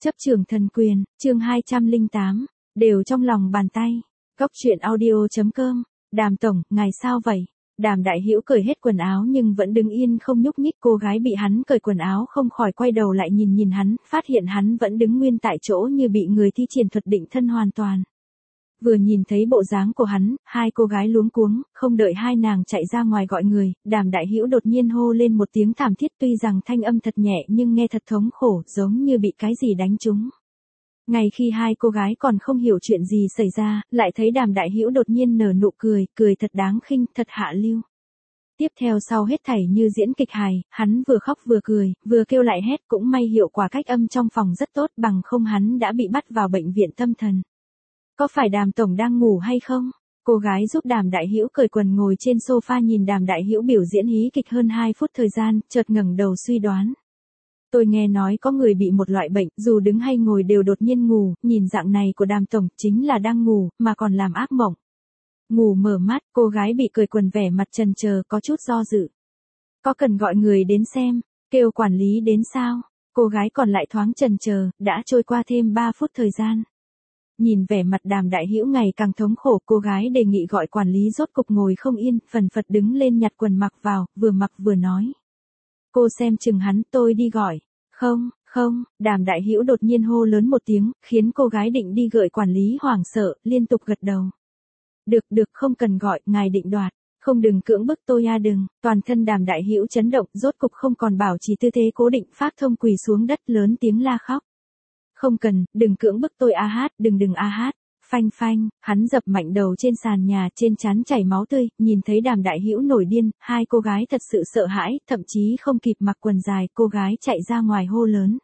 Chấp trường thần quyền, chương 208, đều trong lòng bàn tay. Góc truyện audio.com. Đàm tổng, ngài sao vậy? Đàm Đại Hữu cởi hết quần áo nhưng vẫn đứng yên không nhúc nhích. Cô gái bị hắn cởi quần áo không khỏi quay đầu lại nhìn hắn, phát hiện hắn vẫn đứng nguyên tại chỗ như bị người thi triển thuật định thân hoàn toàn. Vừa nhìn thấy bộ dáng của hắn, hai cô gái luống cuống, không đợi hai nàng chạy ra ngoài gọi người, Đàm Đại Hữu đột nhiên hô lên một tiếng thảm thiết, tuy rằng thanh âm thật nhẹ nhưng nghe thật thống khổ, giống như bị cái gì đánh trúng. Ngay khi hai cô gái còn không hiểu chuyện gì xảy ra, lại thấy Đàm Đại Hữu đột nhiên nở nụ cười, cười thật đáng khinh, thật hạ lưu. Tiếp theo sau hết thảy như diễn kịch hài, hắn vừa khóc vừa cười, vừa kêu lại hét, cũng may hiệu quả cách âm trong phòng rất tốt, bằng không hắn đã bị bắt vào bệnh viện tâm thần. Có phải Đàm tổng đang ngủ hay không? Cô gái giúp Đàm Đại Hữu cởi quần ngồi trên sofa nhìn Đàm Đại Hữu biểu diễn hí kịch hơn 2 phút thời gian, chợt ngẩng đầu suy đoán. Tôi nghe nói có người bị một loại bệnh, dù đứng hay ngồi đều đột nhiên ngủ, nhìn dạng này của Đàm tổng chính là đang ngủ, mà còn làm ác mộng. Ngủ mở mắt, cô gái bị cởi quần vẻ mặt chần chờ, có chút do dự. Có cần gọi người đến xem, kêu quản lý đến sao? Cô gái còn lại thoáng chần chờ, đã trôi qua thêm 3 phút thời gian. Nhìn vẻ mặt Đàm Đại Hữu ngày càng thống khổ, cô gái đề nghị gọi quản lý, rốt cục ngồi không yên, phần phật đứng lên nhặt quần mặc vào, vừa mặc vừa nói. Cô xem chừng hắn, tôi đi gọi. Không, Đàm Đại Hữu đột nhiên hô lớn một tiếng, khiến cô gái định đi gợi quản lý hoảng sợ, liên tục gật đầu. Được, không cần gọi, ngài định đoạt. Không, đừng cưỡng bức tôi đừng. Toàn thân Đàm Đại Hữu chấn động, rốt cục không còn bảo trì tư thế cố định, phát thông quỳ xuống đất lớn tiếng la khóc. Không cần, đừng cưỡng bức tôi đừng phanh, hắn dập mạnh đầu trên sàn nhà, trên trán chảy máu tươi, nhìn thấy Đàm Đại Hữu nổi điên, hai cô gái thật sự sợ hãi, thậm chí không kịp mặc quần dài, cô gái chạy ra ngoài hô lớn.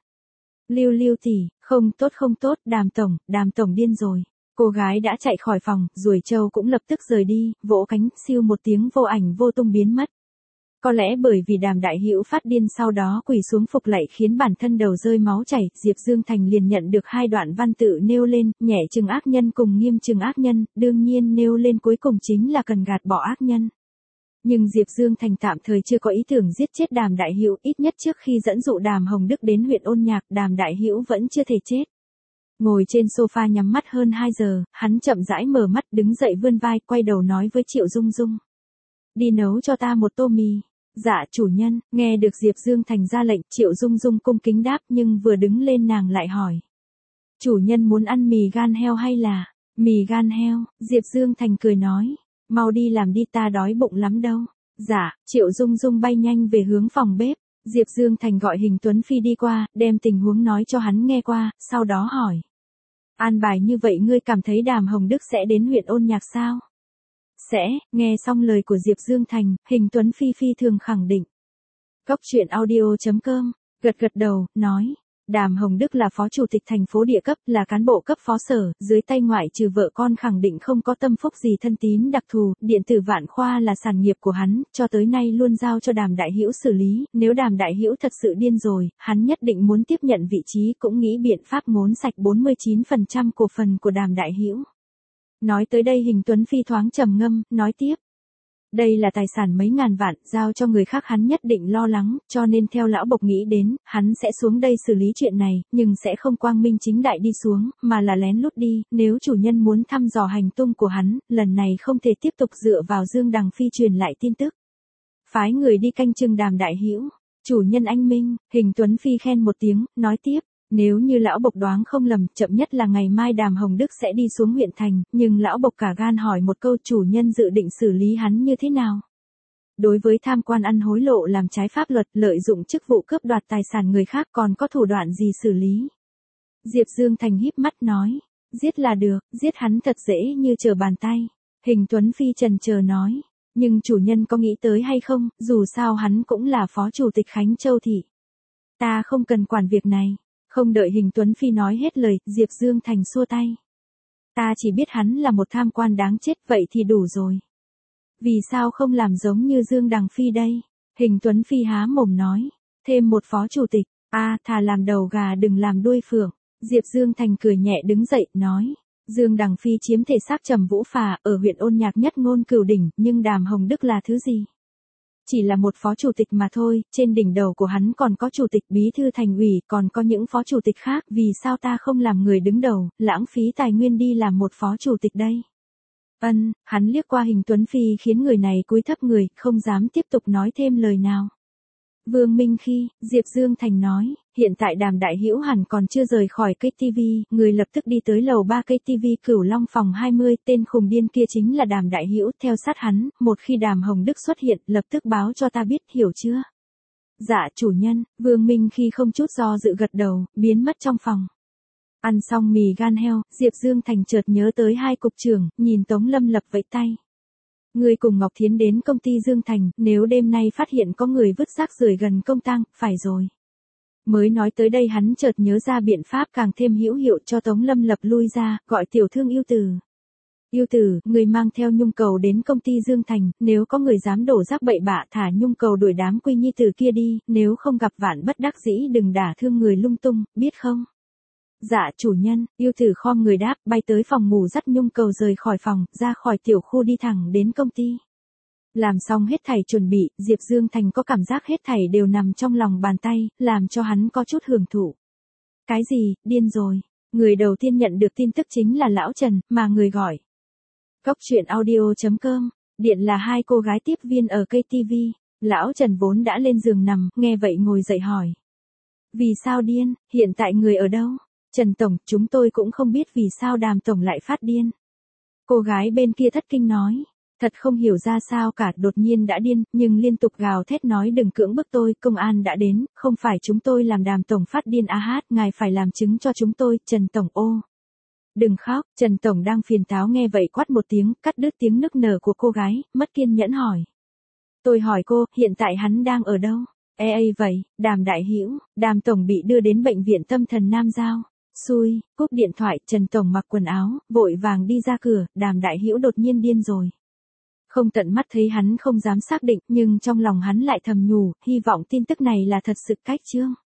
Lưu tỷ, không tốt, Đàm tổng điên rồi. Cô gái đã chạy khỏi phòng, ruồi trâu cũng lập tức rời đi, vỗ cánh, siêu một tiếng vô ảnh vô tung biến mất. Có lẽ bởi vì Đàm Đại Hữu phát điên sau đó quỳ xuống phục lạy khiến bản thân đầu rơi máu chảy, Diệp Dương Thành liền nhận được 2 đoạn văn tự nêu lên, nhẹ trừng ác nhân cùng nghiêm trừng ác nhân, đương nhiên nêu lên cuối cùng chính là cần gạt bỏ ác nhân. Nhưng Diệp Dương Thành tạm thời chưa có ý tưởng giết chết Đàm Đại Hữu, ít nhất trước khi dẫn dụ Đàm Hồng Đức đến huyện Ôn Nhạc, Đàm Đại Hữu vẫn chưa thể chết. Ngồi trên sofa nhắm mắt hơn 2 giờ, hắn chậm rãi mở mắt, đứng dậy vươn vai, quay đầu nói với Triệu Dung Dung. Đi nấu cho ta một tô mì. Dạ chủ nhân. Nghe được Diệp Dương Thành ra lệnh, Triệu Dung Dung cung kính đáp, nhưng vừa đứng lên nàng lại hỏi. Chủ nhân muốn ăn mì gan heo hay là mì gan heo? Diệp Dương Thành cười nói. Mau đi làm đi, ta đói bụng lắm đâu. Dạ. Triệu Dung Dung bay nhanh về hướng phòng bếp. Diệp Dương Thành gọi Hình Tuấn Phi đi qua, đem tình huống nói cho hắn nghe qua, sau đó hỏi. An bài như vậy ngươi cảm thấy Đàm Hồng Đức sẽ đến huyện Ôn Nhạc sao? Sẽ. Nghe xong lời của Diệp Dương Thành, Hình Tuấn Phi phi thường khẳng định. Góc truyện audio.com, gật đầu, nói. Đàm Hồng Đức là phó chủ tịch thành phố địa cấp, là cán bộ cấp phó sở, dưới tay ngoại trừ vợ con khẳng định không có tâm phúc gì thân tín đặc thù, điện tử Vạn Khoa là sản nghiệp của hắn, cho tới nay luôn giao cho Đàm Đại Hữu xử lý, nếu Đàm Đại Hữu thật sự điên rồi, hắn nhất định muốn tiếp nhận vị trí, cũng nghĩ biện pháp ngốn sạch 49% cổ phần của Đàm Đại Hữu. Nói tới đây Hình Tuấn Phi thoáng trầm ngâm, nói tiếp. Đây là tài sản mấy ngàn vạn, giao cho người khác hắn nhất định lo lắng, cho nên theo lão Bộc nghĩ đến, hắn sẽ xuống đây xử lý chuyện này, nhưng sẽ không quang minh chính đại đi xuống, mà là lén lút đi, nếu chủ nhân muốn thăm dò hành tung của hắn, lần này không thể tiếp tục dựa vào Dương Đằng Phi truyền lại tin tức. Phái người đi canh chừng Đàm Đại Hữu. Chủ nhân anh minh. Hình Tuấn Phi khen một tiếng, nói tiếp. Nếu như lão Bộc đoán không lầm, chậm nhất là ngày mai Đàm Hồng Đức sẽ đi xuống huyện thành, nhưng lão Bộc cả gan hỏi một câu, chủ nhân dự định xử lý hắn như thế nào? Đối với tham quan ăn hối lộ làm trái pháp luật, lợi dụng chức vụ cướp đoạt tài sản người khác, còn có thủ đoạn gì xử lý? Diệp Dương Thành híp mắt nói, giết là được, giết hắn thật dễ như trở bàn tay. Hình Tuấn Phi chần chờ nói, nhưng chủ nhân có nghĩ tới hay không, dù sao hắn cũng là phó chủ tịch Khánh Châu thị. Ta không cần quản việc này. Không đợi Hình Tuấn Phi nói hết lời, Diệp Dương Thành xua tay. Ta chỉ biết hắn là một tham quan đáng chết, vậy thì đủ rồi. Vì sao không làm giống như Dương Đằng Phi đây? Hình Tuấn Phi há mồm nói. Thêm một phó chủ tịch, thà làm đầu gà đừng làm đuôi phượng. Diệp Dương Thành cười nhẹ đứng dậy, nói. Dương Đằng Phi chiếm thể xác Trầm Vũ Phà, ở huyện Ôn Nhạc nhất ngôn cửu đỉnh, nhưng Đàm Hồng Đức là thứ gì? chỉ là một phó chủ tịch mà thôi, trên đỉnh đầu của hắn còn có chủ tịch bí thư thành ủy, còn có những phó chủ tịch khác, vì sao ta không làm người đứng đầu, lãng phí tài nguyên đi làm một phó chủ tịch đây? Hắn liếc qua Hình Tuấn Phi khiến người này cúi thấp người, không dám tiếp tục nói thêm lời nào. Vương Minh Khi, Diệp Dương Thành nói, hiện tại Đàm Đại Hữu hẳn còn chưa rời khỏi KTV, người lập tức đi tới lầu 3 KTV Cửu Long phòng 20, tên khùng điên kia chính là Đàm Đại Hữu, theo sát hắn, một khi Đàm Hồng Đức xuất hiện, lập tức báo cho ta biết, hiểu chưa? Dạ chủ nhân, Vương Minh Khi không chút do dự gật đầu, biến mất trong phòng. Ăn xong mì gan heo, Diệp Dương Thành chợt nhớ tới hai cục trưởng, nhìn Tống Lâm Lập vẫy tay. Người cùng Ngọc Thiến đến công ty Dương Thành, nếu đêm nay phát hiện có người vứt rác rưởi gần công tang, phải rồi. Mới nói tới đây hắn chợt nhớ ra biện pháp càng thêm hữu hiệu cho Tống Lâm Lập lui ra, gọi tiểu thương Yêu Tử. Yêu Tử, người mang theo Nhung Cầu đến công ty Dương Thành, nếu có người dám đổ rác bậy bạ thả Nhung Cầu đuổi đám Quy Nhi Tử kia đi, nếu không gặp vạn bất đắc dĩ đừng đả thương người lung tung, biết không? Dạ chủ nhân, Yêu Tử khom người đáp, bay tới phòng ngủ dắt Nhung Cầu rời khỏi phòng, ra khỏi tiểu khu đi thẳng đến công ty. Làm xong hết thảy chuẩn bị, Diệp Dương Thành có cảm giác hết thảy đều nằm trong lòng bàn tay, làm cho hắn có chút hưởng thụ. Cái gì, điên rồi. Người đầu tiên nhận được tin tức chính là Lão Trần, mà người gọi. Cốc truyện audio.com, điện là hai cô gái tiếp viên ở KTV. Lão Trần vốn đã lên giường nằm, nghe vậy ngồi dậy hỏi. Vì sao điên, hiện tại người ở đâu? Trần Tổng, chúng tôi cũng không biết vì sao Đàm Tổng lại phát điên. Cô gái bên kia thất kinh nói. Thật không hiểu ra sao cả, đột nhiên đã điên, nhưng liên tục gào thét nói đừng cưỡng bức tôi, công an đã đến, không phải chúng tôi làm Đàm Tổng phát điên ngài phải làm chứng cho chúng tôi, Trần Tổng ô. Đừng khóc, Trần Tổng đang phiền táo nghe vậy quát một tiếng, cắt đứt tiếng nức nở của cô gái, mất kiên nhẫn hỏi. Tôi hỏi cô, hiện tại hắn đang ở đâu? Vậy, Đàm Đại Hữu, Đàm Tổng bị đưa đến bệnh viện tâm thần Nam Giao. Xui, cúp điện thoại, Trần Tổng mặc quần áo, vội vàng đi ra cửa, Đàm Đại Hữu đột nhiên điên rồi. Không tận mắt thấy hắn không dám xác định, nhưng trong lòng hắn lại thầm nhủ, hy vọng tin tức này là thật sự cách chương.